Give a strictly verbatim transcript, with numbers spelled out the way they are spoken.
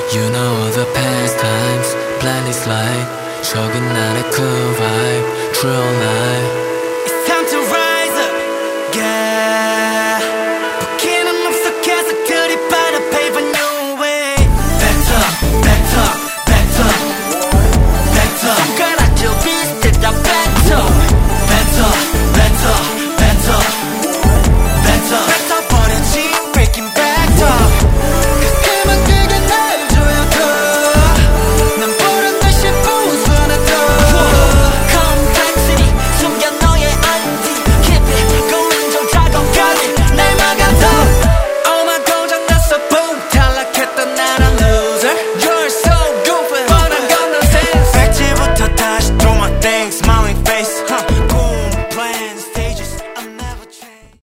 You know all the past times, blindly slide 적은 나의 cool vibe, true life